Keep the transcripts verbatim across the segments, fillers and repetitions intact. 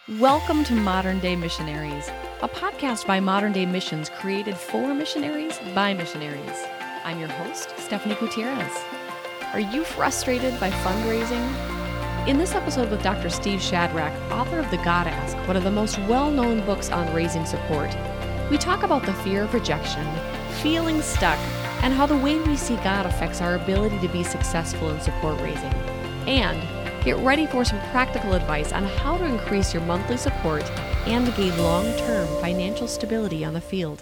Welcome to Modern Day Missionaries, a podcast by Modern Day Missions created for missionaries by missionaries. I'm your host, Stephanie Gutierrez. Are you frustrated by fundraising? In this episode with Doctor Steve Shadrach, author of The God Ask, one of the most well-known books on raising support, we talk about the fear of rejection, feeling stuck, and how the way we see God affects our ability to be successful in support raising. And get ready for some practical advice on how to increase your monthly support and gain long-term financial stability on the field.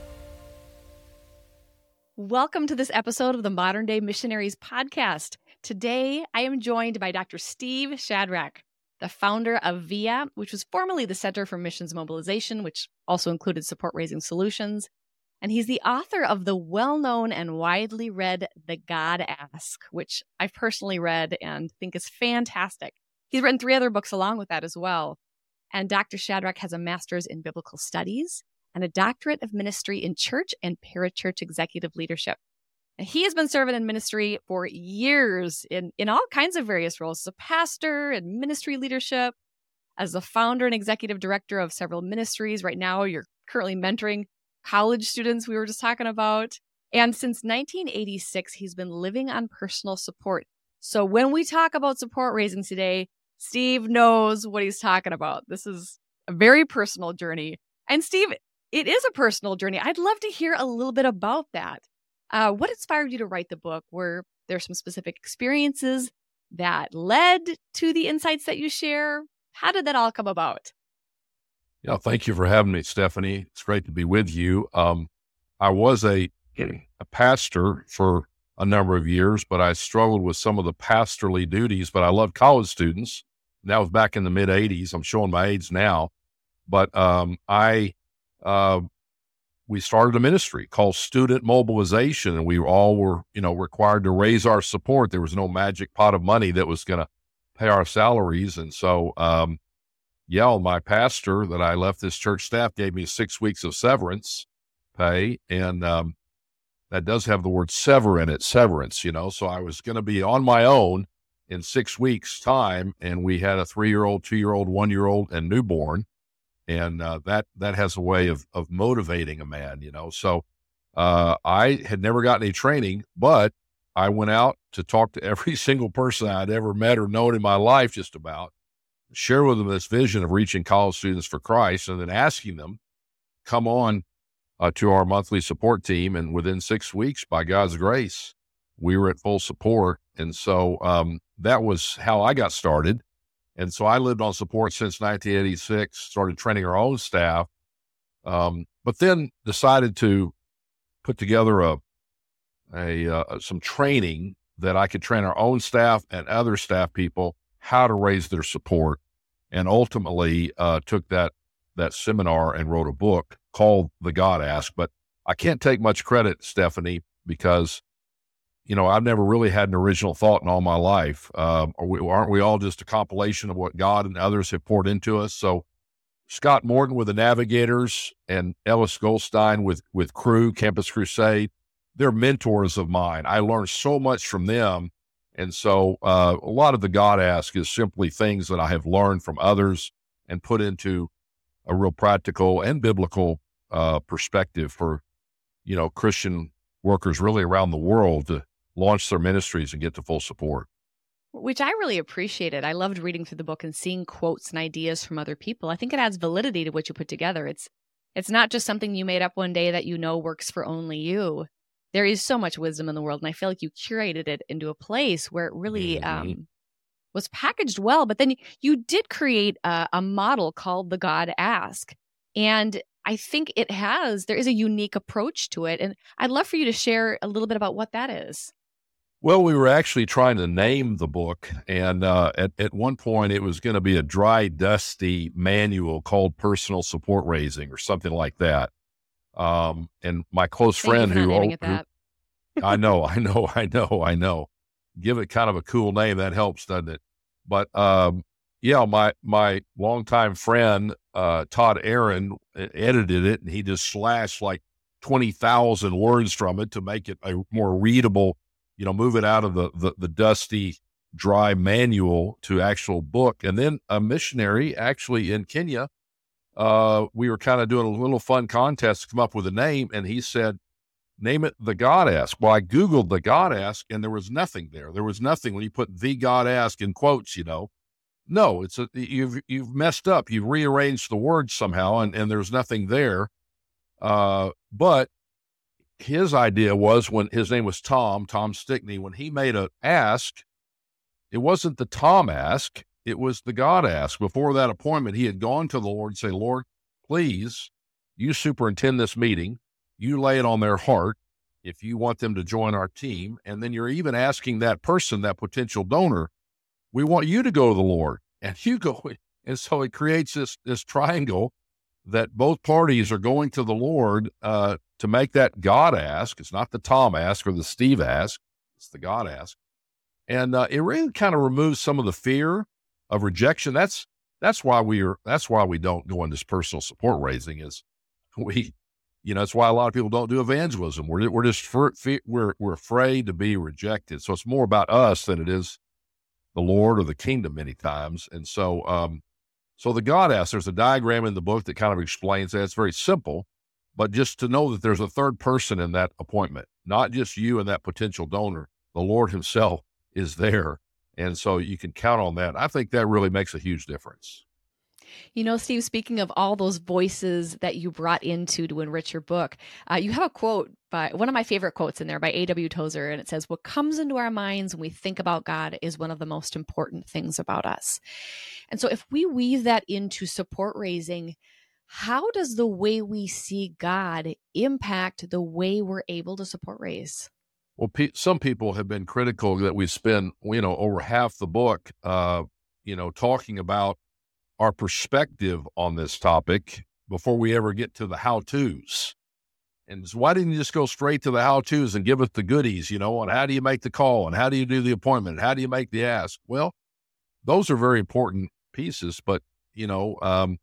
Welcome to this episode of the Modern Day Missionaries podcast. Today, I am joined by Doctor Steve Shadrach, the founder of V I A, which was formerly the Center for Missions Mobilization, which also included Support Raising Solutions. And he's the author of the well-known and widely read The God Ask, which I've personally read and think is fantastic. He's written three other books along with that as well. And Doctor Shadrach has a master's in biblical studies and a doctorate of ministry in church and parachurch executive leadership. And he has been serving in ministry for years in, in all kinds of various roles as a pastor and ministry leadership, as the founder and executive director of several ministries. Right now, you're currently mentoring college students we were just talking about. And since nineteen eighty-six, he's been living on personal support. So when we talk about support raising today, Steve knows what he's talking about. This is a very personal journey. And Steve, it is a personal journey. I'd love to hear a little bit about that. Uh, what inspired you to write the book? Were there some specific experiences that led to the insights that you share? How did that all come about? Yeah, thank you for having me, Stephanie. It's great to be with you. Um, I was a, a pastor for a number of years, but I struggled with some of the pastorly duties, but I loved college students. And that was back in the mid eighties. I'm showing my age now. But um, I, uh, we started a ministry called Student Mobilization, and we all were, you know, required to raise our support. There was no magic pot of money that was going to pay our salaries. And so, um, yeah, my pastor that I left this church staff gave me six weeks of severance pay. And um, that does have the word sever in it, severance, you know. So I was going to be on my own in six weeks' time. And we had a three-year-old, two-year-old, one-year-old, and newborn. And uh, that that has a way of of motivating a man, you know. So uh, I had never gotten any training, but I went out to talk to every single person I'd ever met or known in my life, just about, share with them this vision of reaching college students for Christ, and then asking them, come on uh, to our monthly support team. And within six weeks, by God's grace, we were at full support. And so um, that was how I got started. And so I lived on support since nineteen eighty-six, started training our own staff, um, but then decided to put together a, a uh, some training that I could train our own staff and other staff people how to raise their support. And ultimately uh, took that that seminar and wrote a book called The God Ask. But I can't take much credit, Stephanie, because, you know, I've never really had an original thought in all my life. Um, are we, aren't we all just a compilation of what God and others have poured into us? So Scott Morton with the Navigators and Ellis Goldstein with, with Cru, Campus Crusade, they're mentors of mine. I learned so much from them. And so uh, a lot of the God Ask is simply things that I have learned from others and put into a real practical and biblical uh, perspective for, you know, Christian workers really around the world to launch their ministries and get to full support. Which I really appreciated. I loved reading through the book and seeing quotes and ideas from other people. I think it adds validity to what you put together. It's it's not just something you made up one day that you know works for only you. There is so much wisdom in the world, and I feel like you curated it into a place where it really Mm-hmm. um, was packaged well. But then you did create a, a model called The God Ask. And I think it has, there is a unique approach to it. And I'd love for you to share a little bit about what that is. Well, we were actually trying to name the book, and uh, at, at one point it was going to be a dry, dusty manual called Personal Support Raising or something like that. Um, and my close Thank friend you for who, not naming it who that. I know, I know, I know, I know. Give it kind of a cool name. That helps, doesn't it? But, um, yeah, my, my longtime friend, uh, Todd Aaron edited it, and he just slashed like twenty thousand words from it to make it a more readable, you know, move it out of the, the, the dusty dry manual to actual book. And then a missionary actually in Kenya, uh, we were kind of doing a little fun contest to come up with a name. And he said, name it The God Ask. Well, I Googled The God Ask and there was nothing there. There was nothing when you put The God Ask in quotes, you know. No, it's a, you've, you've messed up. You've rearranged the words somehow and, and there's nothing there. Uh, but his idea was, when his name was Tom, Tom Stickney, when he made a ask, it wasn't the Tom ask, it was the God ask. Before that appointment, he had gone to the Lord and say, Lord, please, you superintend this meeting. You lay it on their heart if you want them to join our team. And then you're even asking that person, that potential donor, we want you to go to the Lord. And you go. And so it creates this, this triangle that both parties are going to the Lord uh, to make that God ask. It's not the Tom ask or the Steve ask. It's the God ask. And uh, it really kind of removes some of the fear of rejection. That's that's why we are. That's why we don't go into this personal support raising. Is we, you know, that's why a lot of people don't do evangelism. We're we're just for, we're we're afraid to be rejected. So it's more about us than it is the Lord or the kingdom many times. And so, um, so the God ask. There's a diagram in the book that kind of explains that. It's very simple, but just to know that there's a third person in that appointment, not just you and that potential donor. The Lord Himself is there. And so you can count on that. I think that really makes a huge difference. You know, Steve, speaking of all those voices that you brought into to enrich your book, uh, you have a quote by one of my favorite quotes in there by A W Tozer. And it says, what comes into our minds when we think about God is one of the most important things about us. And so if we weave that into support raising, how does the way we see God impact the way we're able to support raise? Well, pe- some people have been critical that we spend, you know, over half the book, uh, you know, talking about our perspective on this topic before we ever get to the how-tos. And so why didn't you just go straight to the how-tos and give us the goodies, you know, on how do you make the call and how do you do the appointment? How do you make the ask? Well, those are very important pieces, but, you know, um,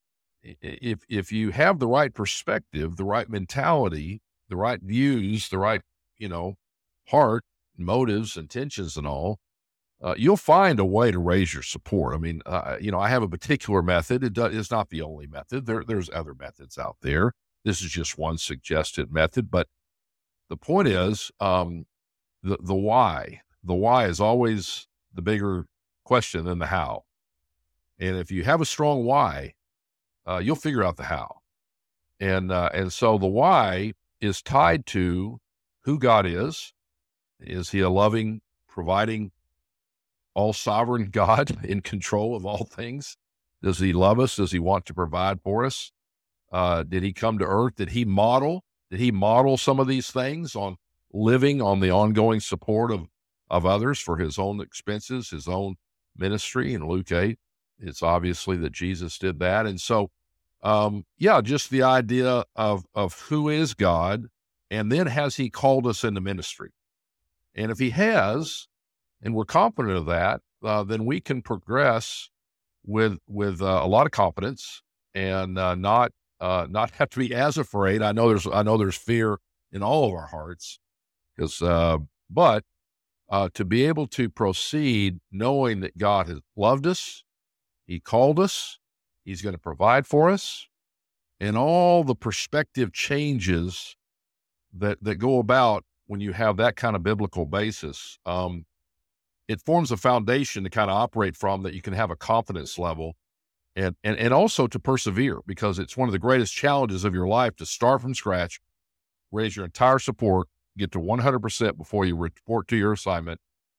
if, if you have the right perspective, the right mentality, the right views, the right, you know, heart, motives, intentions and all, uh, you'll find a way to raise your support. I mean, uh, you know, I have a particular method. It does, it's not the only method. There, there's other methods out there. This is just one suggested method, but the point is, um, the, the why, the why is always the bigger question than the how. And if you have a strong why, uh, you'll figure out the how. And, uh, and so the why is tied to who God is. Is He a loving, providing, all-sovereign God in control of all things? Does He love us? Does He want to provide for us? Uh, did He come to earth? Did He model? Did He model some of these things on living on the ongoing support of, of others for His own expenses, His own ministry? In Luke eight, it's obviously that Jesus did that. And so, um, yeah, just the idea of, of who is God, and then has He called us into ministry? And if He has, and we're confident of that, uh, then we can progress with with uh, a lot of confidence and uh, not uh, not have to be as afraid. I know there's I know there's fear in all of our hearts, because uh, but uh, to be able to proceed knowing that God has loved us, He called us, He's going to provide for us, and all the perspective changes that that go about when you have that kind of biblical basis. Um, it forms a foundation to kind of operate from, that you can have a confidence level and, and, and also to persevere, because it's one of the greatest challenges of your life to start from scratch, raise your entire support, get to one hundred percent before you report to your assignment.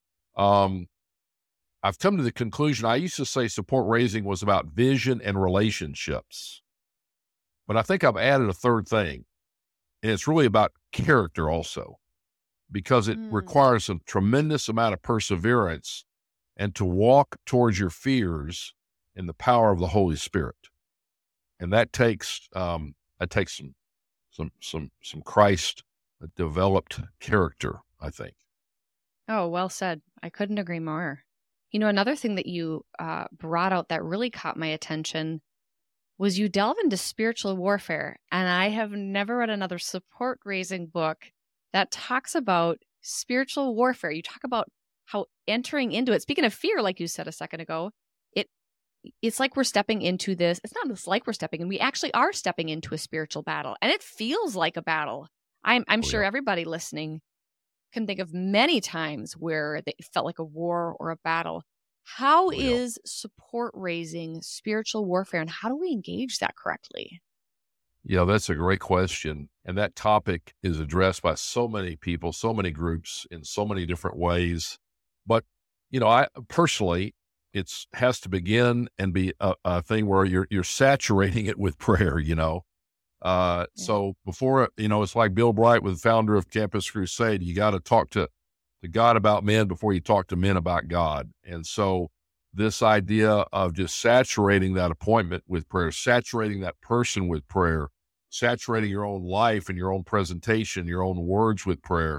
Um, I've come to the conclusion, I used to say support raising was about vision and relationships, but I think I've added a third thing, and it's really about character also, because it mm. requires a tremendous amount of perseverance and to walk towards your fears in the power of the Holy Spirit. And that takes, um, that takes some, some, some, some Christ developed character, I think. Oh, well said. I couldn't agree more. You know, another thing that you uh, brought out that really caught my attention was you delve into spiritual warfare. And I have never read another support raising book that talks about spiritual warfare. You talk about how entering into it, speaking of fear, like you said a second ago, it it's like we're stepping into this. It's not just like we're stepping in. We actually are stepping into a spiritual battle, and it feels like a battle. I'm I'm Oh, sure yeah. everybody listening can think of many times where they felt like a war or a battle. How Oh, yeah. is support raising spiritual warfare, and how do we engage that correctly? Yeah, that's a great question. And that topic is addressed by so many people, so many groups in so many different ways. But, you know, I personally, it's has to begin and be a, a thing where you're, you're saturating it with prayer, you know. Uh, Yeah. so before, you know, it's like Bill Bright, with founder of Campus Crusade, you got to talk to, to God about men before you talk to men about God. And so this idea of just saturating that appointment with prayer, saturating that person with prayer, saturating your own life and your own presentation, your own words with prayer.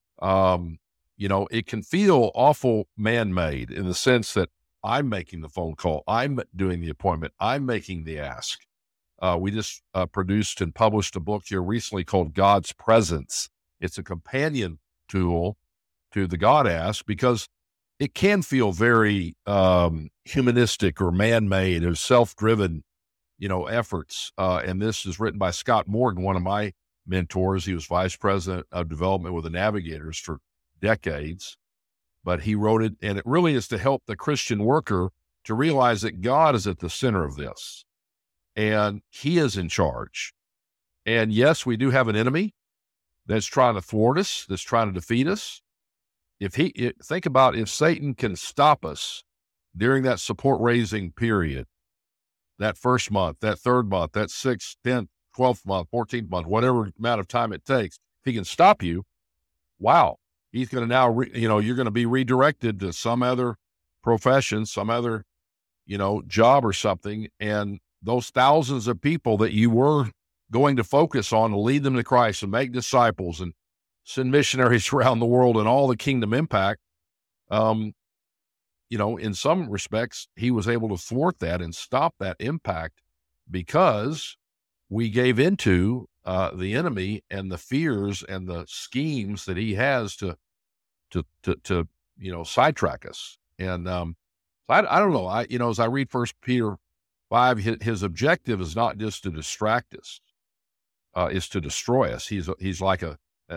Um, you know, it can feel awful man-made in the sense that I'm making the phone call, I'm doing the appointment, I'm making the ask. Uh, we just uh, produced and published a book here recently called God's Presence. It's a companion tool to the God Ask, because it can feel very um, humanistic or man-made or self-driven, you know, efforts. Uh, and this is written by Scott Morgan, one of my mentors. He was vice president of development with the Navigators for decades, but he wrote it, and it really is to help the Christian worker to realize that God is at the center of this, and he is in charge. And yes, we do have an enemy that's trying to thwart us, that's trying to defeat us. If he, it, think about if Satan can stop us during that support raising period, that first month, that third month, that sixth, tenth, twelfth month, fourteenth month, whatever amount of time it takes, if he can stop you, wow, he's going to now, re, you know, you're going to be redirected to some other profession, some other, you know, job or something. And those thousands of people that you were going to focus on to lead them to Christ and make disciples and send missionaries around the world and all the kingdom impact, um, you know, in some respects, he was able to thwart that and stop that impact because we gave into uh, the enemy and the fears and the schemes that he has to, to, to, to you know, sidetrack us. And um, I, I don't know. I, you know, as I read First Peter five, his, his objective is not just to distract us, uh, is to destroy us. He's he's like a a,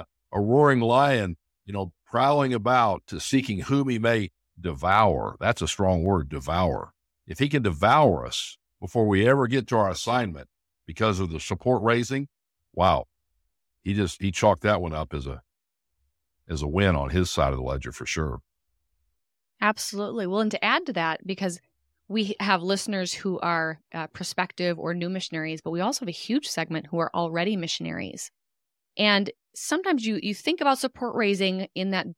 a roaring lion, you know, prowling about to seeking whom he may devour. That's a strong word, devour. If he can devour us before we ever get to our assignment because of the support raising, wow, he just, he chalked that one up as a, as a win on his side of the ledger for sure. Absolutely. Well, and to add to that, because we have listeners who are uh, prospective or new missionaries, but we also have a huge segment who are already missionaries. And sometimes you you think about support raising in that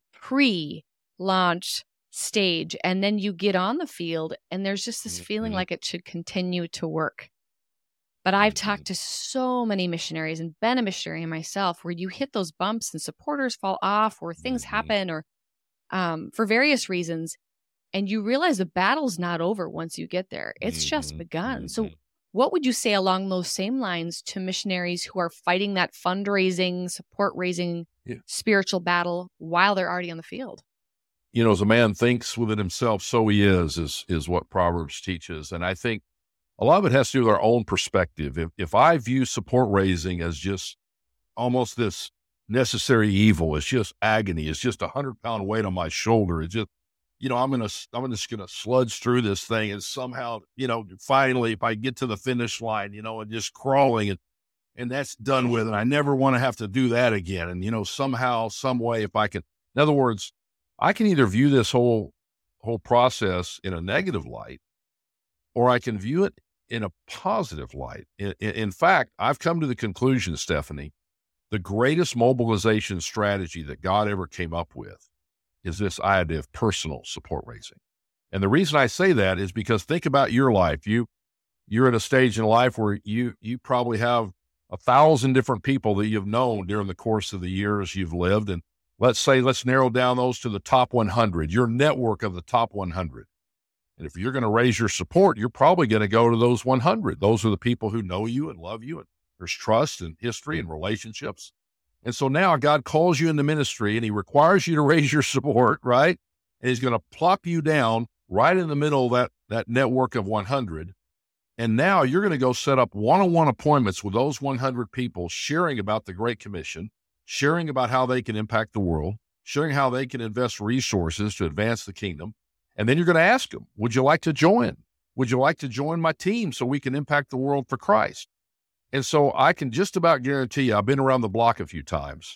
pre-launch stage, and then you get on the field, and there's just this feeling Mhm. like it should continue to work. But I've talked to so many missionaries and been a missionary myself, where you hit those bumps and supporters fall off, or things Mhm. happen, or um, for various reasons, and you realize the battle's not over once you get there. It's just Mhm. begun. So Mhm. what would you say along those same lines to missionaries who are fighting that fundraising, support raising, Yeah. spiritual battle while they're already on the field? You know, as a man thinks within himself, so he is, is, is what Proverbs teaches. And I think a lot of it has to do with our own perspective. If, if I view support raising as just almost this necessary evil, it's just agony, it's just a hundred pound weight on my shoulder. It's just, you know, I'm going to, I'm just going to sludge through this thing and somehow, you know, finally, if I get to the finish line, you know, and just crawling and, and that's done with, and I never want to have to do that again. And, you know, somehow, some way, if I can, in other words, I can either view this whole, whole process in a negative light, or I can view it in a positive light. In, in, in fact, I've come to the conclusion, Stephanie, the greatest mobilization strategy that God ever came up with is this idea of personal support raising. And the reason I say that is because think about your life. You, you're at a stage in life where you, you probably have a thousand different people that you've known during the course of the years you've lived. And let's say, let's narrow down those to the top one hundred, your network of the top one hundred. And if you're going to raise your support, you're probably going to go to those one hundred. Those are the people who know you and love you, and there's trust and history and relationships. And so now God calls you into ministry and he requires you to raise your support, right? And he's going to plop you down right in the middle of that, that network of one hundred. And now you're going to go set up one-on-one appointments with those one hundred people, sharing about the Great Commission, sharing about how they can impact the world, sharing how they can invest resources to advance the kingdom. And then you're going to ask them, would you like to join? Would you like to join my team so we can impact the world for Christ? And so I can just about guarantee you, I've been around the block a few times.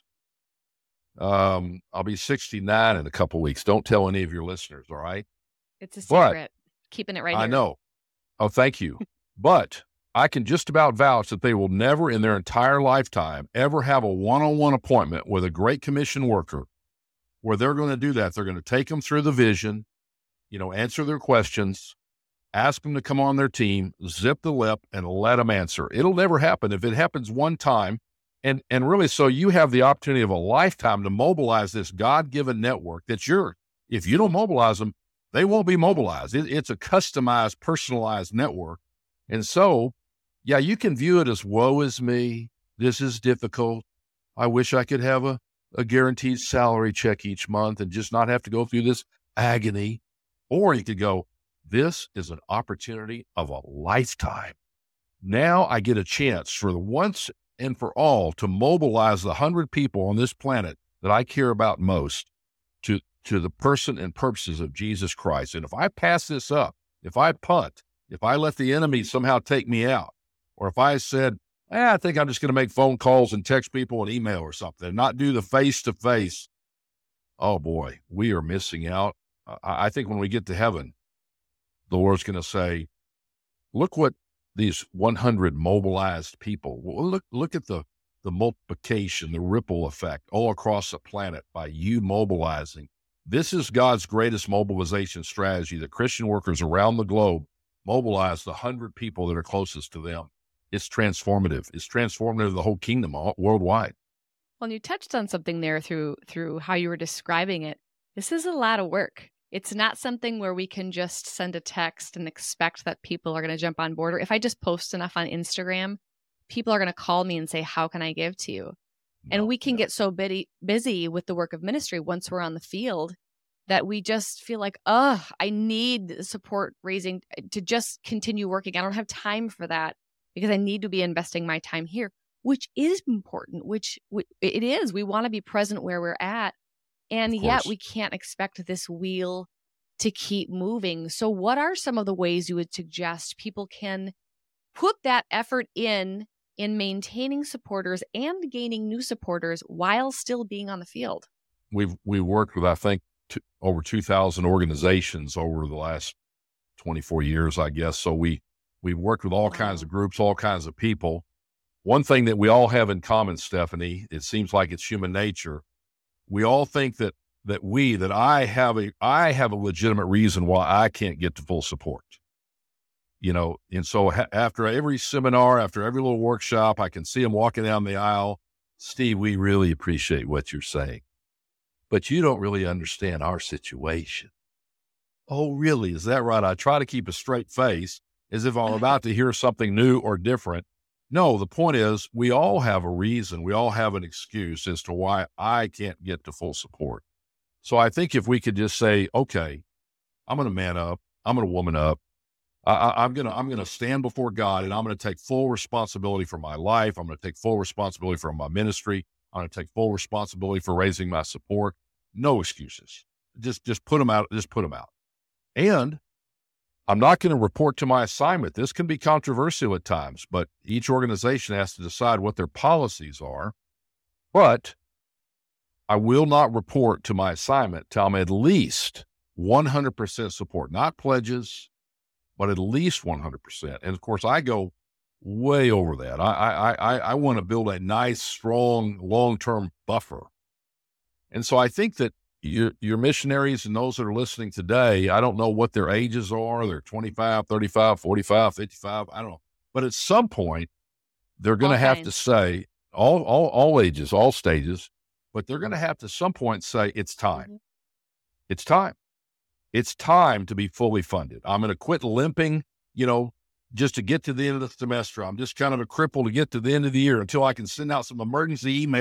Um, I'll be sixty-nine in a couple of weeks. Don't tell any of your listeners, all right? It's a secret. But keeping it right I here. know. Oh, thank you. But I can just about vouch that they will never in their entire lifetime ever have a one-on-one appointment with a Great Commission worker where they're going to do that. They're going to take them through the vision, you know, answer their questions, ask them to come on their team, zip the lip, and let them answer. It'll never happen. If it happens one time, and and really, so you have the opportunity of a lifetime to mobilize this God-given network that's yours. If you don't mobilize them, they won't be mobilized. It, it's a customized, personalized network. And so, yeah, you can view it as, woe is me. This is difficult. I wish I could have a, a guaranteed salary check each month and just not have to go through this agony. Or you could go, this is an opportunity of a lifetime. Now I get a chance for the once and for all to mobilize the hundred people on this planet that I care about most to, to the person and purposes of Jesus Christ. And if I pass this up, if I punt, if I let the enemy somehow take me out, or if I said, eh, I think I'm just going to make phone calls and text people and email or something, and not do the face-to-face, oh boy, we are missing out. I, I think when we get to heaven, the Lord's going to say, look what these one hundred mobilized people, well, look look at the, the multiplication, the ripple effect all across the planet by you mobilizing. This is God's greatest mobilization strategy, that Christian workers around the globe mobilize the one hundred people that are closest to them. It's transformative. It's transformative of the whole kingdom all, worldwide. Well, and you touched on something there through through how you were describing it. This is a lot of work. It's not something where we can just send a text and expect that people are going to jump on board. Or if I just post enough on Instagram, people are going to call me and say, how can I give to you? No, and we can no. get so busy, busy with the work of ministry once we're on the field that we just feel like, oh, I need support raising to just continue working. I don't have time for that because I need to be investing my time here, which is important, which it is. We want to be present where we're at. And yet we can't expect this wheel to keep moving. So what are some of the ways you would suggest people can put that effort in, in maintaining supporters and gaining new supporters while still being on the field? We've, we've worked with, I think, two, over two thousand organizations over the last twenty-four years, I guess. So we, we've worked with all wow. kinds of groups, all kinds of people. One thing that we all have in common, Stephanie, it seems like it's human nature. We all think that that we, that I have a, I have a legitimate reason why I can't get to full support. You know, and so ha- after every seminar, after every little workshop, I can see them walking down the aisle. Steve, we really appreciate what you're saying, but you don't really understand our situation. Oh, really? Is that right? I try to keep a straight face as if I'm about to hear something new or different. No, the point is we all have a reason. We all have an excuse as to why I can't get to full support. So I think if we could just say, okay, I'm going to man up. I'm going to woman up. I, I, I'm going to, I'm going to stand before God and I'm going to take full responsibility for my life. I'm going to take full responsibility for my ministry. I'm going to take full responsibility for raising my support. No excuses. Just, just put them out. Just put them out. And I'm not going to report to my assignment. This can be controversial at times, but each organization has to decide what their policies are. But I will not report to my assignment till I'm at least one hundred percent support, not pledges, but at least one hundred percent. And of course, I go way over that. I I I, I want to build a nice, strong, long-term buffer. And so I think that Your, your missionaries and those that are listening today, I don't know what their ages are. They're twenty-five, thirty-five, forty-five, fifty-five. I don't know. But at some point, they're going to have to say, all, all, all ages, all stages, but they're going to have to some point say, it's time. Mm-hmm. It's time. It's time to be fully funded. I'm going to quit limping, you know, just to get to the end of the semester. I'm just kind of a cripple to get to the end of the year until I can send out some emergency emails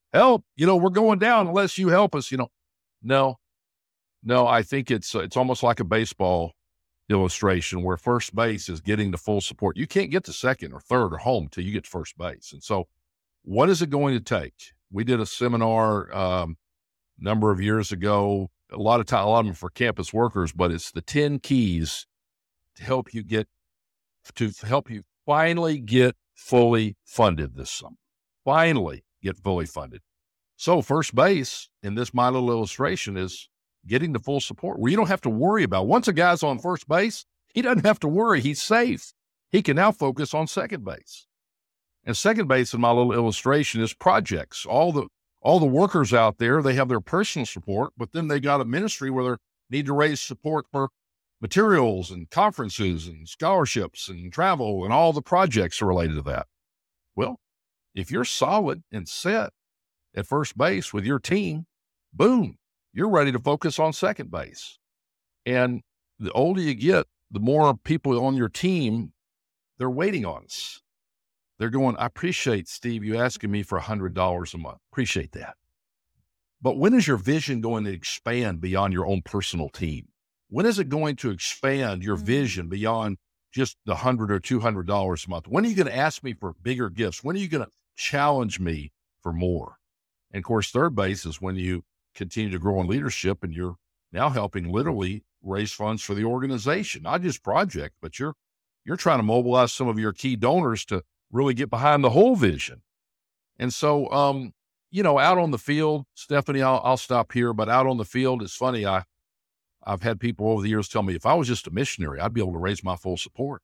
help, you know, we're going down unless you help us, you know. No, no, I think it's, it's almost like a baseball illustration where first base is getting the full support. You can't get to second or third or home till you get to first base. And so what is it going to take? We did a seminar um, a number of years ago, a lot of time, a lot of them for campus workers, but it's the ten keys to help you get, to help you finally get fully funded this summer. Finally get fully funded. So first base in this my little illustration is getting the full support where you don't have to worry about, once a guy's on first base, he doesn't have to worry. He's safe. He can now focus on second base. And second base in my little illustration is projects. All the, all the workers out there, they have their personal support, but then they got a ministry where they need to raise support for materials and conferences and scholarships and travel and all the projects are related to that. Well, if you're solid and set at first base with your team, boom, you're ready to focus on second base. And the older you get, the more people on your team, they're waiting on us. They're going, I appreciate, Steve, you asking me for one hundred dollars a month. Appreciate that. But when is your vision going to expand beyond your own personal team? When is it going to expand your vision beyond just the one hundred or two hundred dollars a month? When are you going to ask me for bigger gifts? When are you going to challenge me for more? And of course, third base is when you continue to grow in leadership and you're now helping literally raise funds for the organization, not just project, but you're, you're trying to mobilize some of your key donors to really get behind the whole vision. And so, um, you know, out on the field, Stephanie, I'll, I'll stop here, but out on the field, it's funny. I, I've had people over the years tell me, if I was just a missionary, I'd be able to raise my full support.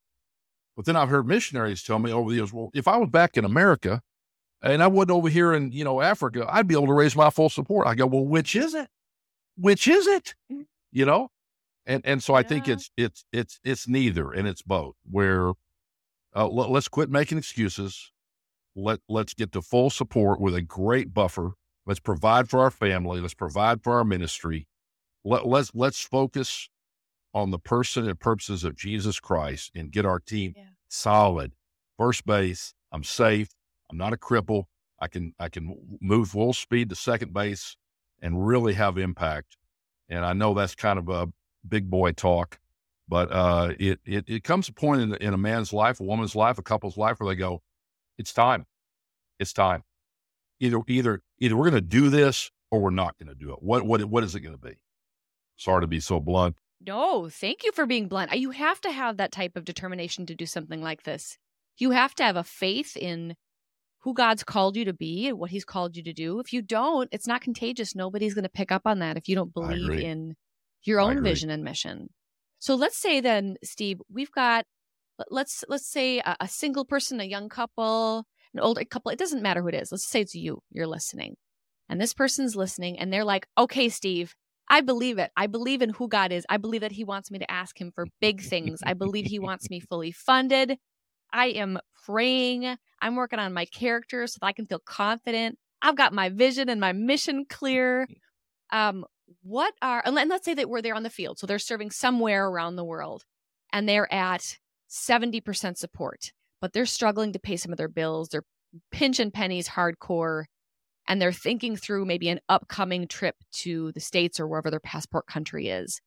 But then I've heard missionaries tell me over the years, well, if I was back in America and I wasn't over here in, you know, Africa, I'd be able to raise my full support. I go, well, which is it? Which is it? You know? And, and so I yeah. think it's, it's, it's, it's neither, and it's both, where uh, let, let's quit making excuses. Let, let's get the full support with a great buffer. Let's provide for our family. Let's provide for our ministry. Let, let's, let's focus on the person and purposes of Jesus Christ and get our team yeah. solid. First base, I'm safe. I'm not a cripple. I can, I can move full speed to second base and really have impact. And I know that's kind of a big boy talk, but uh, it, it, it comes a point in, in a man's life, a woman's life, a couple's life where they go, it's time. It's time. Either, either, either we're going to do this or we're not going to do it. What, what, what is it going to be? Sorry to be so blunt. No, thank you for being blunt. You have to have that type of determination to do something like this. You have to have a faith in who God's called you to be and what he's called you to do. If you don't, it's not contagious. Nobody's going to pick up on that if you don't believe in your own vision and mission. So let's say then, Steve, we've got, let's, let's say a, a single person, a young couple, an older couple. It doesn't matter who it is. Let's say it's you, you're listening, and this person's listening and they're like, okay, Steve, I believe it. I believe in who God is. I believe that he wants me to ask him for big things. I believe he wants me fully funded. I am praying. I'm working on my character so that I can feel confident. I've got my vision and my mission clear. Um, what are, and let's say that we're there on the field. So they're serving somewhere around the world and they're at seventy percent support, but they're struggling to pay some of their bills. They're pinching pennies hardcore. And they're thinking through maybe an upcoming trip to the States or wherever their passport country is.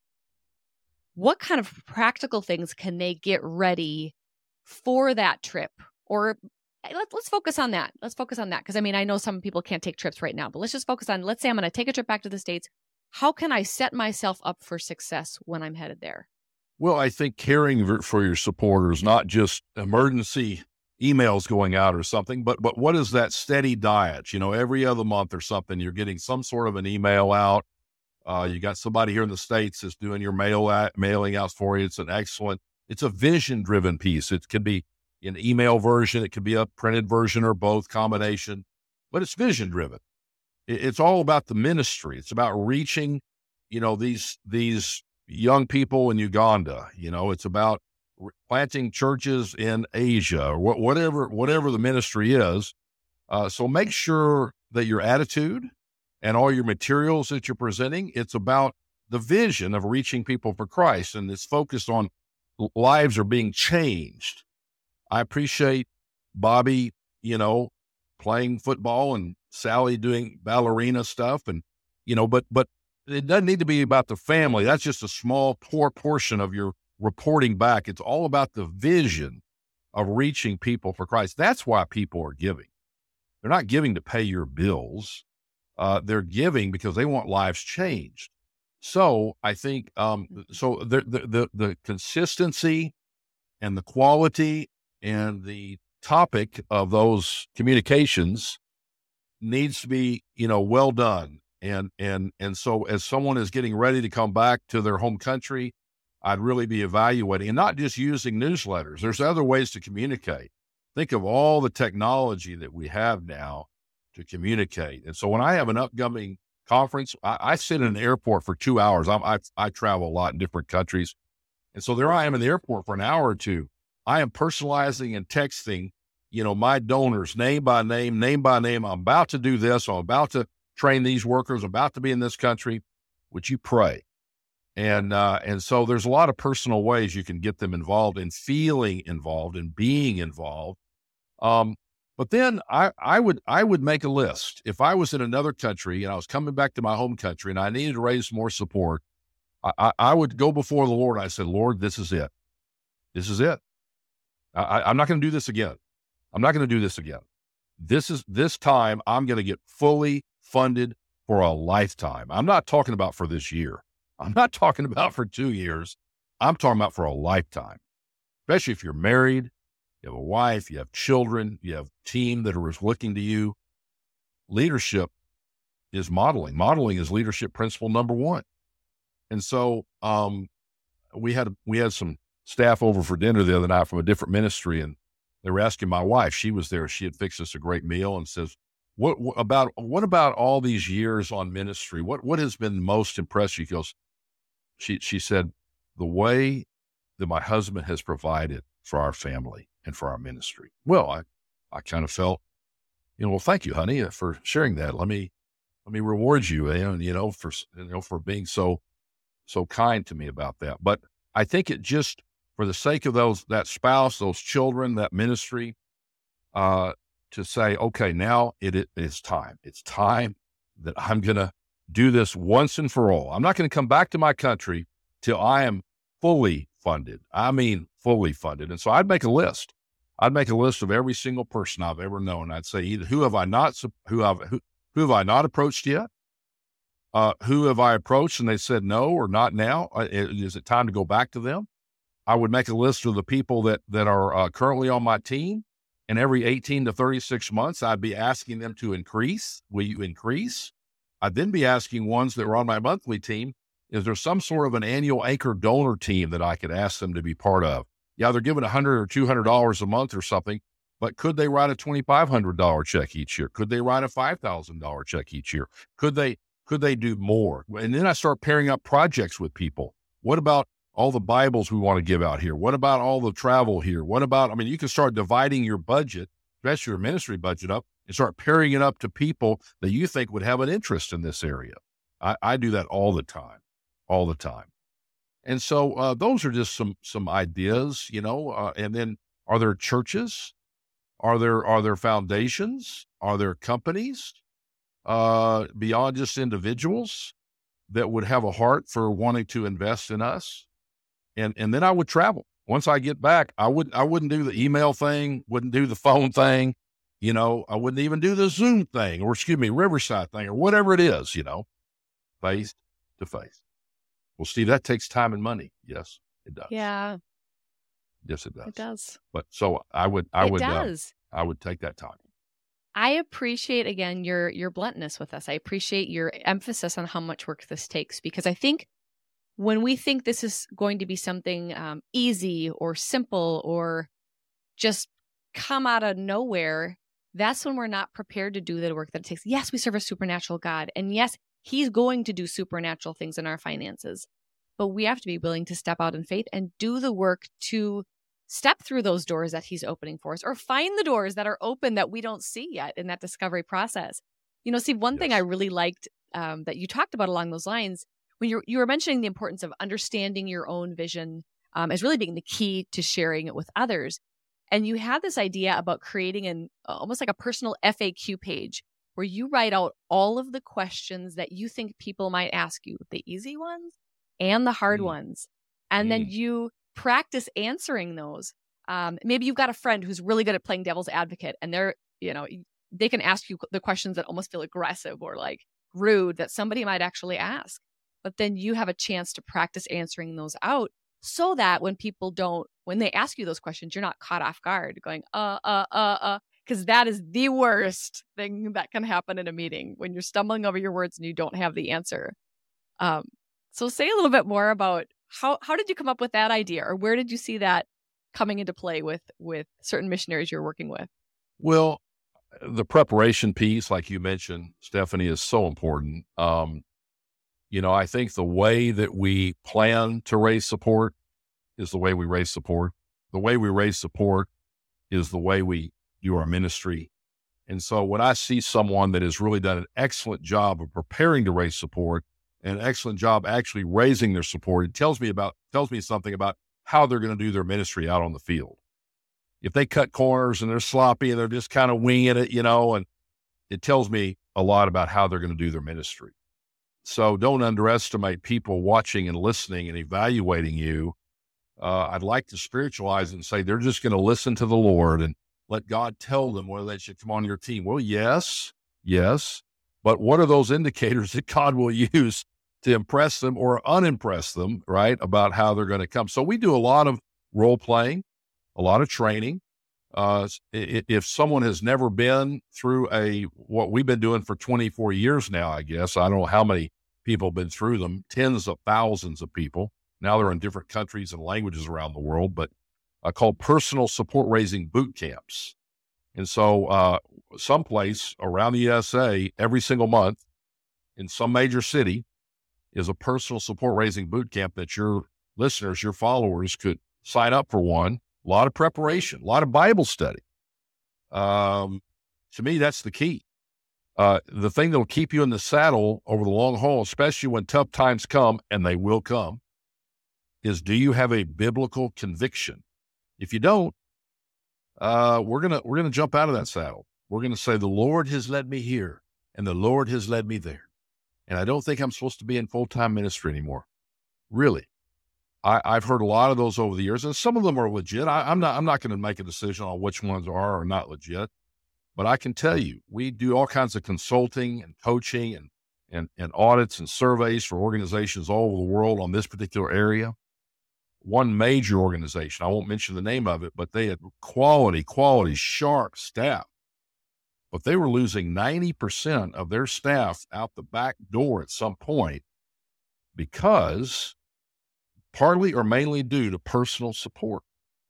What kind of practical things can they get ready for that trip? Or let, let's focus on that. Let's focus on that. Because I mean, I know some people can't take trips right now, but let's just focus on, let's say I'm going to take a trip back to the States. How can I set myself up for success when I'm headed there? Well, I think caring for your supporters, not just emergency emails going out or something, but, but what is that steady diet? You know, every other month or something, you're getting some sort of an email out. Uh, you got somebody here in the States that's doing your mail out, mailing outs for you. It's an excellent, it's a vision driven piece. It could be an email version. It could be a printed version or both combination, but it's vision driven. It, it's all about the ministry. It's about reaching, you know, these, these young people in Uganda. You know, it's about planting churches in Asia or wh- whatever, whatever the ministry is. Uh, so make sure that your attitude and all your materials that you're presenting, it's about the vision of reaching people for Christ. And it's focused on lives are being changed. I appreciate Bobby, you know, playing football and Sally doing ballerina stuff. And, you know, but, but it doesn't need to be about the family. That's just a small, poor portion of your reporting back. It's all about the vision of reaching people for Christ. That's why people are giving. They're not giving to pay your bills. Uh, they're giving because they want lives changed. So I think, um, so the, the, the, the consistency and the quality and the topic of those communications needs to be, you know, well done. And, and, and so as someone is getting ready to come back to their home country, I'd really be evaluating and not just using newsletters. There's other ways to communicate. Think of all the technology that we have now to communicate. And so when I have an upcoming conference, I, I sit in an airport for two hours. I'm, I, I travel a lot in different countries. And so there I am in the airport for an hour or two. I am personalizing and texting, you know, my donors name by name, name by name. I'm about to do this. I'm about to train these workers. I'm about to be in this country. Would you pray? And, uh, and so there's a lot of personal ways you can get them involved in feeling involved and being involved. Um, but then I, I would, I would make a list. If I was in another country and I was coming back to my home country and I needed to raise more support, I, I, I would go before the Lord. I said, Lord, this is it. This is it. I, I'm not going to do this again. I'm not going to do this again. This is this time I'm going to get fully funded for a lifetime. I'm not talking about for this year. I'm not talking about for two years. I'm talking about for a lifetime, especially if you're married, you have a wife, you have children, you have a team that are looking to you. Leadership is modeling. Modeling is leadership principle number one. And so um, we had we had some staff over for dinner the other night from a different ministry, and they were asking my wife. She was there. She had fixed us a great meal, and says, "What, what about what about all these years on ministry? What what has been most impressive?" She goes, she she said, "The way that my husband has provided for our family and for our ministry." Well, I I kind of felt, you know, well, thank you, honey, for sharing that. Let me let me reward you, and you know, for you know for being so so kind to me about that. But I think it just, for the sake of those, that spouse, those children, that ministry, uh, to say, okay, now it, it is time. It's time that I'm going to do this once and for all. I'm not going to come back to my country till I am fully funded. I mean, fully funded. And so I'd make a list. I'd make a list of every single person I've ever known. I'd say, either who have I not, who have, who, who have I not approached yet? Uh, who have I approached and they said no or not now? Uh, is it time to go back to them? I would make a list of the people that, that are uh, currently on my team. And every eighteen to thirty-six months, I'd be asking them to increase. Will you increase? I'd then be asking ones that were on my monthly team, is there some sort of an annual anchor donor team that I could ask them to be part of? Yeah, they're giving one hundred dollars or two hundred dollars a month or something, but could they write a twenty-five hundred dollars check each year? Could they write a five thousand dollars check each year? Could they, could they do more? And then I start pairing up projects with people. What about all the Bibles we want to give out here? What about all the travel here? What about, I mean, you can start dividing your budget, especially your ministry budget up, and start pairing it up to people that you think would have an interest in this area. I, I do that all the time, all the time. And so uh, those are just some, some ideas, you know, uh, and then are there churches? Are there, are there foundations? Are there companies uh, beyond just individuals that would have a heart for wanting to invest in us? And, and then I would travel. Once I get back, I would, I wouldn't do the email thing, wouldn't do the phone thing. You know, I wouldn't even do the Zoom thing or excuse me, Riverside thing or whatever it is, you know, face to face. Well, Steve, that takes time and money. Yes, it does. Yeah. Yes, it does. It does. But so I would, I it would, does. Uh, I would take that time. I appreciate, again, your, your bluntness with us. I appreciate your emphasis on how much work this takes, because I think when we think this is going to be something um, easy or simple or just come out of nowhere, that's when we're not prepared to do the work that it takes. Yes, we serve a supernatural God. And yes, he's going to do supernatural things in our finances. But we have to be willing to step out in faith and do the work to step through those doors that he's opening for us, or find the doors that are open that we don't see yet in that discovery process. You know, Steve, one yes. thing I really liked um, that you talked about along those lines, when you you were mentioning the importance of understanding your own vision um, as really being the key to sharing it with others. And you had this idea about creating an almost like a personal F A Q page where you write out all of the questions that you think people might ask you, the easy ones and the hard Mm. ones. And Mm. then you practice answering those. Um, maybe you've got a friend who's really good at playing devil's advocate, and they're, you know, they can ask you the questions that almost feel aggressive or like rude that somebody might actually ask. But then you have a chance to practice answering those out so that when people don't, when they ask you those questions, you're not caught off guard going, uh, uh, uh, uh, because that is the worst thing that can happen in a meeting when you're stumbling over your words and you don't have the answer. Um, so say a little bit more about how, how did you come up with that idea, or where did you see that coming into play with, with certain missionaries you're working with? Well, the preparation piece, like you mentioned, Stephanie, is so important. Um, you know, I think the way that we plan to raise support is the way we raise support. The way we raise support is the way we do our ministry. And so when I see someone that has really done an excellent job of preparing to raise support, an excellent job actually raising their support, it tells me about, tells me something about how they're going to do their ministry out on the field. If they cut corners and they're sloppy and they're just kind of winging it, you know, and it tells me a lot about how they're going to do their ministry. So don't underestimate people watching and listening and evaluating you. Uh, I'd like to spiritualize it and say they're just going to listen to the Lord and let God tell them whether they should come on your team. Well, yes, yes. But what are those indicators that God will use to impress them or unimpress them, right, about how they're going to come? So we do a lot of role playing, a lot of training. Uh, if someone has never been through a, what we've been doing for twenty-four years now, I guess, I don't know how many people have been through them, tens of thousands of people. Now they're in different countries and languages around the world, but uh, called personal support raising boot camps. And so uh, someplace around the U S A, every single month in some major city is a personal support raising boot camp that your listeners, your followers could sign up for one. A lot of preparation, a lot of Bible study. Um, to me, that's the key. Uh, the thing that will keep you in the saddle over the long haul, especially when tough times come, and they will come, is do you have a biblical conviction? If you don't, uh, we're gonna we're gonna jump out of that saddle. We're gonna say the Lord has led me here, and the Lord has led me there, and I don't think I'm supposed to be in full time ministry anymore. Really. I, I've heard a lot of those over the years, and some of them are legit. I, I'm not. I'm not going to make a decision on which ones are or not legit, but I can tell you, we do all kinds of consulting and coaching and and and audits and surveys for organizations all over the world on this particular area. One major organization, I won't mention the name of it, but they had quality, quality, sharp staff, but they were losing ninety percent of their staff out the back door at some point because. Partly or mainly due to personal support.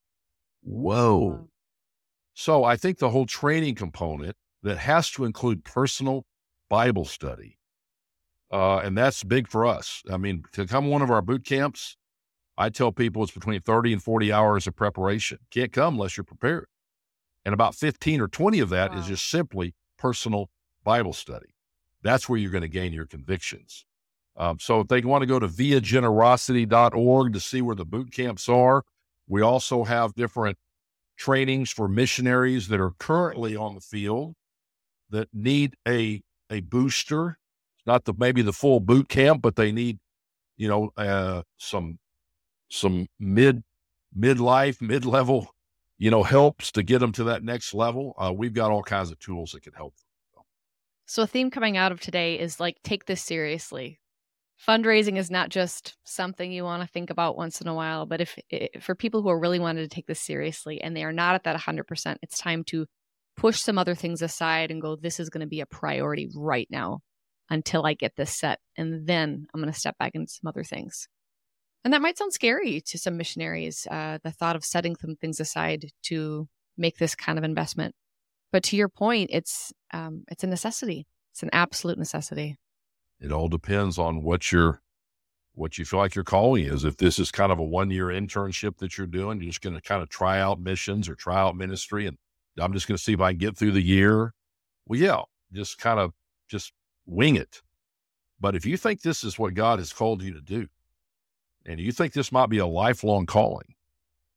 Whoa. So I think the whole training component that has to include personal Bible study, uh, and that's big for us. I mean, to come one of our boot camps, I tell people it's between thirty and forty hours of preparation. Can't come unless you're prepared. And about fifteen or twenty of that wow. is just simply personal Bible study. That's where you're going to gain your convictions. Um, so if they want to go to via generosity dot org to see where the boot camps are, we also have different trainings for missionaries that are currently on the field that need a a booster, not the maybe the full boot camp, but they need, you know, uh, some some mid midlife, mid level, you know, helps to get them to that next level. Uh, we've got all kinds of tools that can help them. So a theme coming out of today is like, take this seriously. Fundraising is not just something you want to think about once in a while, but if, if for people who are really wanting to take this seriously and they are not at that one hundred percent, it's time to push some other things aside and go, this is going to be a priority right now until I get this set. And then I'm going to step back into some other things. And that might sound scary to some missionaries, uh, the thought of setting some things aside to make this kind of investment. But to your point, it's um, it's a necessity. It's an absolute necessity. It all depends on what your, what you feel like your calling is. If this is kind of a one-year internship that you're doing, you're just going to kind of try out missions or try out ministry, and I'm just going to see if I can get through the year. Well, yeah, just kind of just wing it. But if you think this is what God has called you to do, and you think this might be a lifelong calling,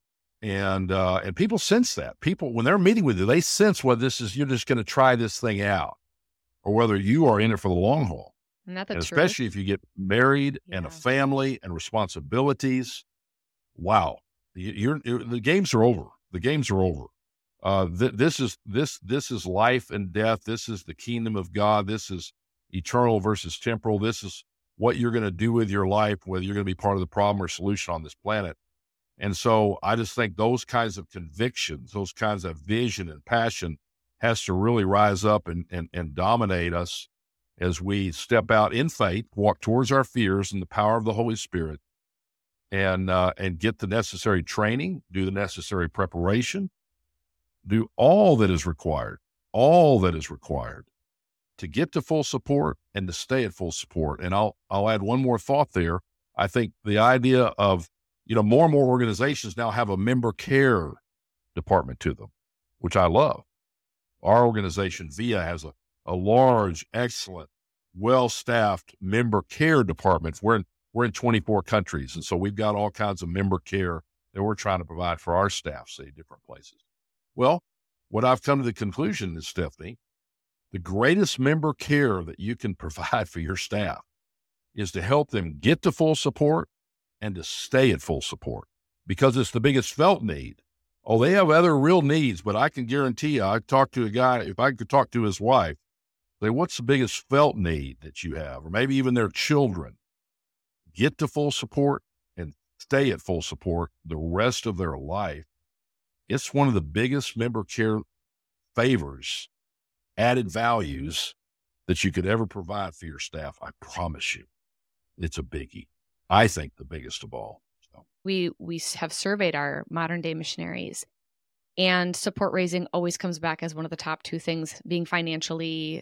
And, uh, and people sense that. People, when they're meeting with you, they sense whether this is, you're just going to try this thing out or whether you are in it for the long haul. Isn't that the And truth? especially if you get married Yeah. and a family and responsibilities. Wow. You- You're, the games are over. The games are over. Uh, th- this is, this, this is life and death. This is the kingdom of God. This is eternal versus temporal. This is what you're going to do with your life, whether you're going to be part of the problem or solution on this planet. And so I just think those kinds of convictions, those kinds of vision and passion has to really rise up and, and, and dominate us as we step out in faith, walk towards our fears in the power of the Holy Spirit, and, uh, and get the necessary training, do the necessary preparation, do all that is required, all that is required to get to full support and to stay at full support. And I'll, I'll add one more thought there. I think the idea of, you know, more and more organizations now have a member care department to them, which I love. Our organization, VIA, has a, a large, excellent, well-staffed member care department. We're in, we're in twenty-four countries. And so we've got all kinds of member care that we're trying to provide for our staff, say, different places. Well, what I've come to the conclusion is, Stephanie, the greatest member care that you can provide for your staff is to help them get to full support and to stay at full support, because it's the biggest felt need. Oh, they have other real needs, but I can guarantee you, I talked to a guy, if I could talk to his wife, say, what's the biggest felt need that you have? Or maybe even their children. Get to full support and stay at full support the rest of their life. It's one of the biggest member care favors, added values that you could ever provide for your staff. I promise you, it's a biggie. I think the biggest of all. So. We we have surveyed our modern day missionaries, and support raising always comes back as one of the top two things. Being financially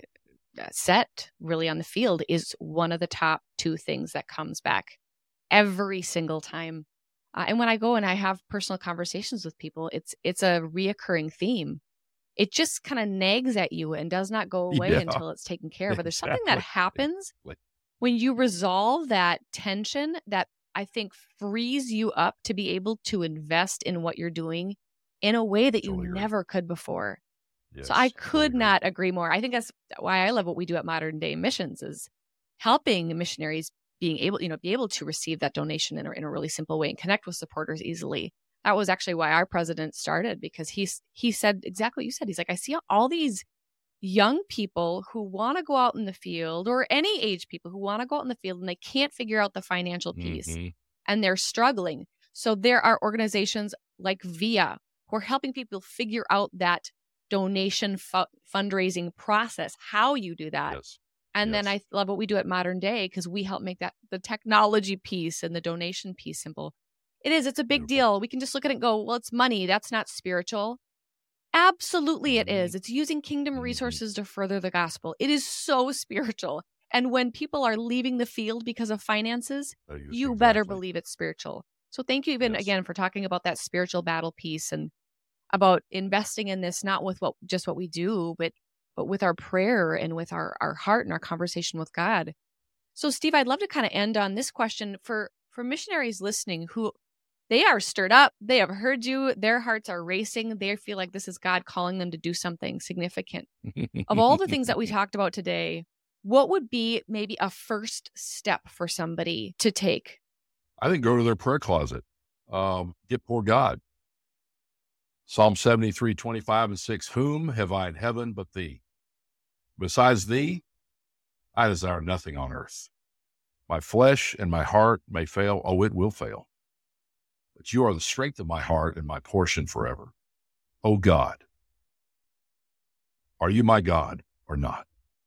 set really on the field is one of the top two things that comes back every single time. Uh, and when I go and I have personal conversations with people, it's it's a reoccurring theme. It just kind of nags at you and does not go away Yeah, until it's taken care of. But there's something exactly. that happens Exactly. when you resolve that tension that I think frees you up to be able to invest in what you're doing in a way that you Totally agree. never could before. Yes, So I totally could agree. not agree more. I think that's why I love what we do at Modern Day Missions, is helping missionaries being able, you know, be able to receive that donation in a, in a really simple way and connect with supporters easily. That was actually why our president started, because he's, he said exactly what you said. He's like, I see all these young people who want to go out in the field, or any age people who want to go out in the field, and they can't figure out the financial piece, Mm-hmm. and they're struggling. So there are organizations like VIA who are helping people figure out that donation fu- fundraising process, how you do that. Yes. And Yes. then I love what we do at Modern Day, because we help make that the technology piece and the donation piece simple. It is, it's a big Beautiful. deal. We can just look at it and go, well, it's money. That's not spiritual. Absolutely it is. It's using kingdom Mhm. resources to further the gospel. It is so spiritual. And when people are leaving the field because of finances, Oh, yes, you better exactly. believe it's spiritual. So thank you even Yes. again for talking about that spiritual battle piece, and about investing in this, not with what just what we do, but but with our prayer and with our, our heart and our conversation with God. So Steve, I'd love to kind of end on this question for, for missionaries listening who they are stirred up. They have heard you. Their hearts are racing. They feel like this is God calling them to do something significant. Of all the things that we talked about today, what would be maybe a first step for somebody to take? I think go to their prayer closet, um, get before God. Psalm seventy-three, twenty-five and six, whom have I in heaven but thee? Besides thee, I desire nothing on earth. My flesh and my heart may fail. Oh, it will fail. But you are the strength of my heart and my portion forever. Oh God, are you my God or not?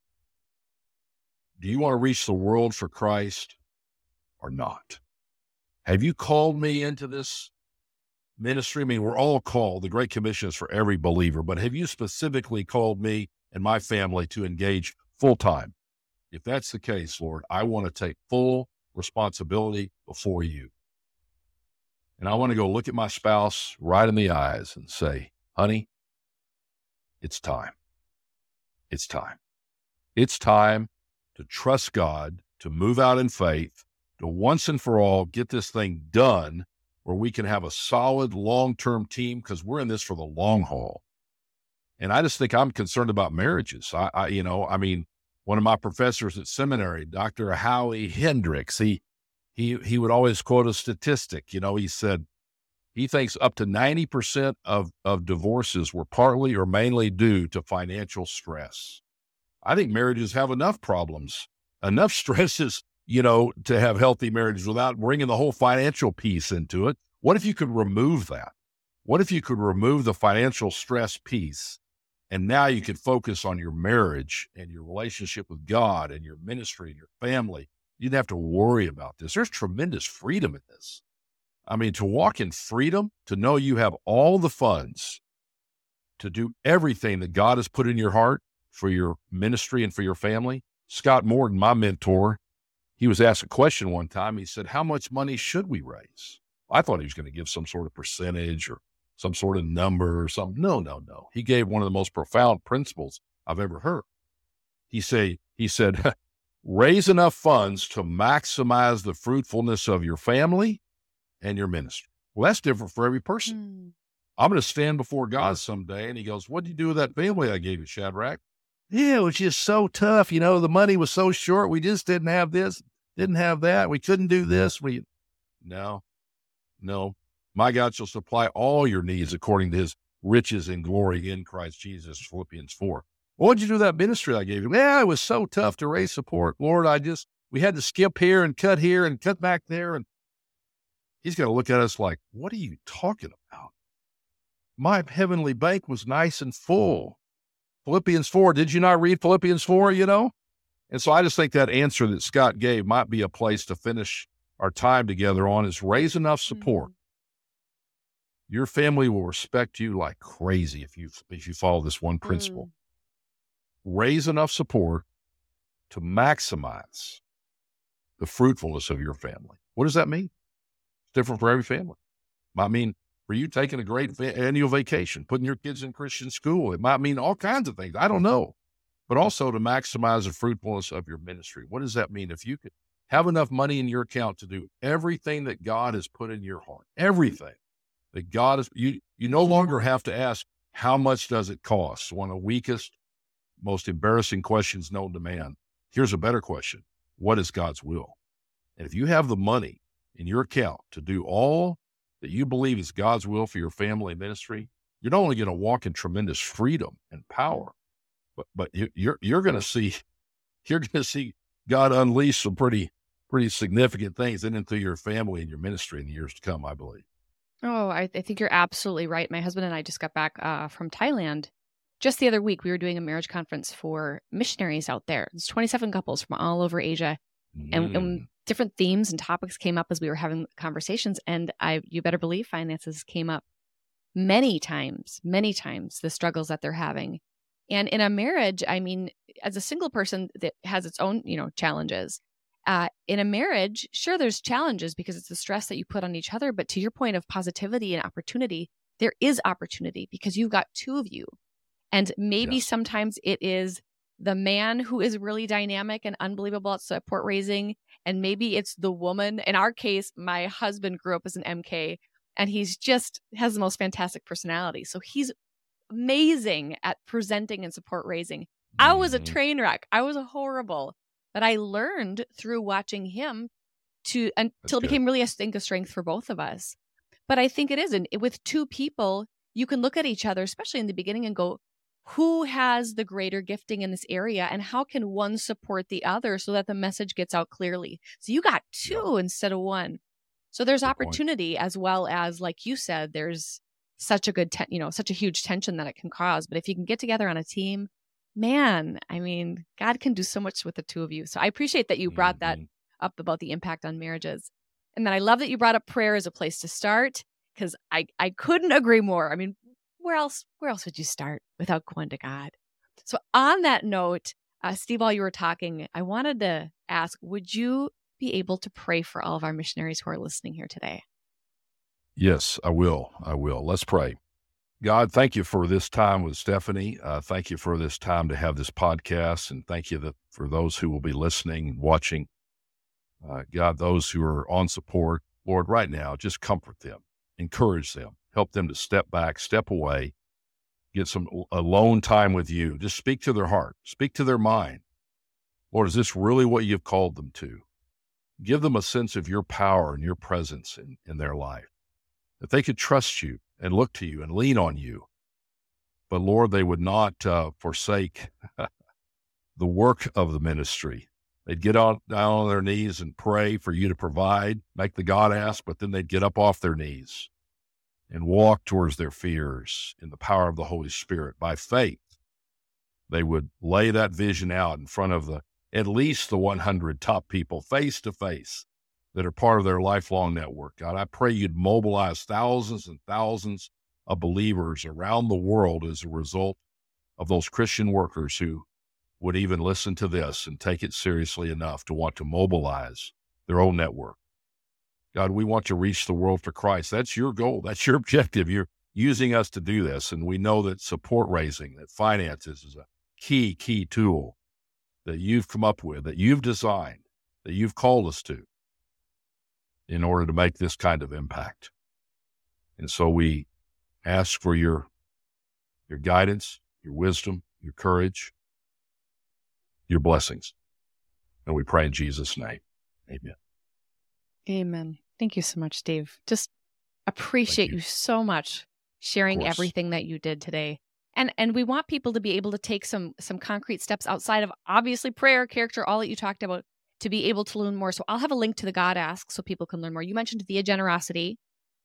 Do you want to reach the world for Christ or not? Have you called me into this ministry? I mean, we're all called. The Great Commission is for every believer, but have you specifically called me and my family to engage full time? If that's the case, Lord, I want to take full responsibility before you. And I want to go look at my spouse right in the eyes and say, honey, it's time. It's time. It's time to trust God, to move out in faith, to once and for all get this thing done where we can have a solid long-term team, because we're in this for the long haul. And I just think I'm concerned about marriages. I, I you know, I mean, one of my professors at seminary, Doctor Howie Hendricks, he, he, he would always quote a statistic. You know, he said, he thinks up to ninety percent of, of divorces were partly or mainly due to financial stress. I think marriages have enough problems, enough stresses, you know, to have healthy marriages without bringing the whole financial piece into it. What if you could remove that? What if you could remove the financial stress piece, and now you could focus on your marriage and your relationship with God and your ministry and your family? You didn't have to worry about this. There's tremendous freedom in this. I mean, to walk in freedom, to know you have all the funds to do everything that God has put in your heart for your ministry and for your family. Scott Morton, my mentor, he was asked a question one time. He said, how much money should we raise? I thought he was going to give some sort of percentage or some sort of number or something. No, no, no. He gave one of the most profound principles I've ever heard. He say, he said, raise enough funds to maximize the fruitfulness of your family and your ministry. Well, that's different for every person. Mm. I'm going to stand before God someday, and he goes, what did you do with that family I gave you, Shadrach? Yeah, it was just so tough. You know, the money was so short. We just didn't have this, didn't have that. We couldn't do this. We, no, no. My God shall supply all your needs according to his riches and glory in Christ Jesus, Philippians four. Well, what'd you do with that ministry I gave you? Yeah, it was so tough to raise support. Lord, I just, we had to skip here and cut here and cut back there. And he's going to look at us like, what are you talking about? My heavenly bank was nice and full. Philippians four, did you not read Philippians four, you know? And so I just think that answer that Scott gave might be a place to finish our time together on, is raise enough support. Mm-hmm. Your family will respect you like crazy if you if you follow this one principle. Mm. Raise enough support to maximize the fruitfulness of your family. What does that mean? It's different for every family. Might mean for you taking a great va- annual vacation, putting your kids in Christian school. It might mean all kinds of things. I don't know. But also to maximize the fruitfulness of your ministry. What does that mean? If you could have enough money in your account to do everything that God has put in your heart, everything that God has, you, you no longer have to ask, how much does it cost? One of the weakest, most embarrassing questions known to man. Here's a better question. What is God's will? And if you have the money in your account to do all that you believe is God's will for your family and ministry, you're not only going to walk in tremendous freedom and power, but but you, you're you're going to see you're going to see God unleash some pretty pretty significant things in and through your family and your ministry in the years to come, I believe. Oh, I, I think you're absolutely right. My husband and I just got back uh, from Thailand. Just the other week, we were doing a marriage conference for missionaries out there. It's twenty-seven couples from all over Asia. Mm. And, and different themes and topics came up as we were having conversations. And I, you better believe finances came up many times, many times, the struggles that they're having. And in a marriage, I mean, as a single person that has its own, you know, challenges, uh, in a marriage, sure, there's challenges because it's the stress that you put on each other. But to your point of positivity and opportunity, there is opportunity because you've got two of you. And maybe yes. sometimes it is the man who is really dynamic and unbelievable at support raising. And maybe it's the woman. In our case, my husband grew up as an M K and he's just has the most fantastic personality. So he's amazing at presenting and support raising. I was a train wreck. I was a horrible, but I learned through watching him to until it became really, I think, a strength for both of us. But I think it is. And with two people, you can look at each other, especially in the beginning, and go, who has the greater gifting in this area and how can one support the other so that the message gets out clearly? So you got two yeah. instead of one. So there's good opportunity point. As well as, like you said, there's such a good, ten- you know, such a huge tension that it can cause. But if you can get together on a team, man, I mean, God can do so much with the two of you. So I appreciate that you brought mm-hmm. that up about the impact on marriages. And then I love that you brought up prayer as a place to start, because I, I couldn't agree more. I mean, where else, where else would you start without going to God? So on that note, uh, Steve, while you were talking, I wanted to ask, would you be able to pray for all of our missionaries who are listening here today? Yes, I will. I will. Let's pray. God, thank you for this time with Stephanie. Uh, thank you for this time to have this podcast. And thank you that for those who will be listening and watching. Uh, God, those who are on support, Lord, right now, just comfort them, encourage them, help them to step back, step away, get some alone time with you. Just speak to their heart, speak to their mind. Lord, is this really what you've called them to? Give them a sense of your power and your presence in, in their life, that they could trust you and look to you and lean on you. But Lord, they would not uh, forsake the work of the ministry. They'd get on, down on their knees and pray for you to provide, make the God ask, but then they'd get up off their knees and walk towards their fears in the power of the Holy Spirit. By faith, they would lay that vision out in front of the at least the one hundred top people face to face that are part of their lifelong network. God, I pray you'd mobilize thousands and thousands of believers around the world as a result of those Christian workers who would even listen to this and take it seriously enough to want to mobilize their own network. God, we want to reach the world for Christ. That's your goal. That's your objective. You're using us to do this. And we know that support raising, that finances is a key, key tool that you've come up with, that you've designed, that you've called us to in order to make this kind of impact. And so we ask for your, your guidance, your wisdom, your courage, your blessings. And we pray in Jesus' name. Amen. Amen. Thank you so much, Steve. Just appreciate you. you so much sharing everything that you did today. And and we want people to be able to take some some concrete steps outside of obviously prayer, character, all that you talked about, to be able to learn more. So I'll have a link to the God Ask so people can learn more. You mentioned Via Generosity.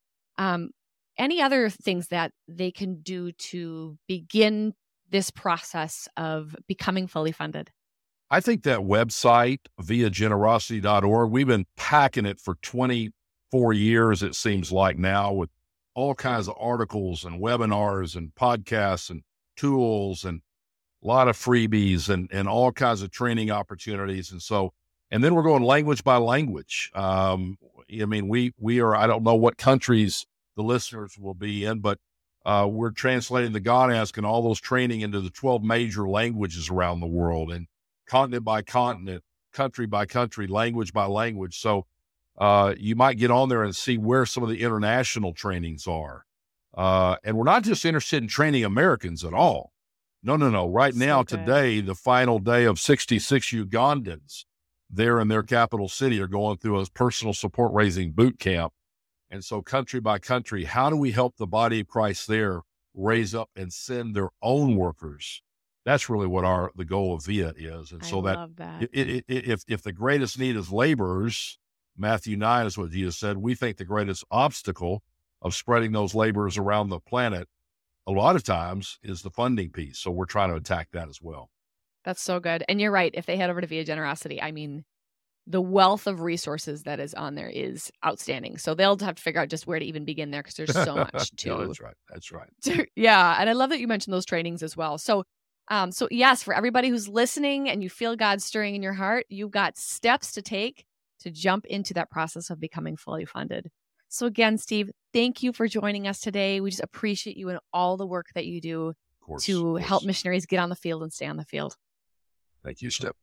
Um, any other things that they can do to begin this process of becoming fully funded? I think that website, via generosity dot org, we've been packing it for twenty-four years, it seems like now, with all kinds of articles and webinars and podcasts and tools and a lot of freebies and, and all kinds of training opportunities. And so, and then we're going language by language. Um, I mean, we, we are, I don't know what countries the listeners will be in, but uh, we're translating the God Ask and all those training into the twelve major languages around the world, and continent by continent, country by country, language by language. So uh, you might get on there and see where some of the international trainings are. Uh, and we're not just interested in training Americans at all. No, no, no. Right now, so today, the final day of sixty-six Ugandans there in their capital city are going through a personal support raising boot camp. And so country by country, how do we help the body of Christ there raise up and send their own workers? That's really what our the goal of Via is. And so I that, love that. It, it, it, if if the greatest need is laborers, Matthew nine is what Jesus said, we think the greatest obstacle of spreading those laborers around the planet a lot of times is the funding piece. So we're trying to attack that as well. That's so good. And you're right. If they head over to Via Generosity, I mean, the wealth of resources that is on there is outstanding. So they'll have to figure out just where to even begin there because there's so much to. No, that's right. That's right. To, yeah. And I love that you mentioned those trainings as well. So Um, so yes, for everybody who's listening and you feel God stirring in your heart, you've got steps to take to jump into that process of becoming fully funded. So again, Steve, thank you for joining us today. We just appreciate you and all the work that you do Of course, to of course. help missionaries get on the field and stay on the field. Thank you, Steph.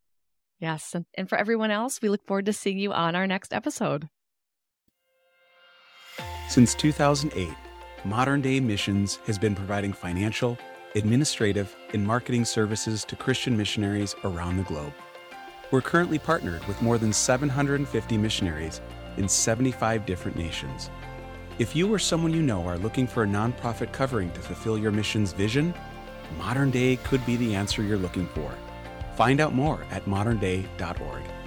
Yes. And, and for everyone else, we look forward to seeing you on our next episode. Since two thousand eight, Modern Day Missions has been providing financial, administrative, and marketing services to Christian missionaries around the globe. We're currently partnered with more than seven hundred fifty missionaries in seventy-five different nations. If you or someone you know are looking for a nonprofit covering to fulfill your mission's vision, Modern Day could be the answer you're looking for. Find out more at modern day dot org.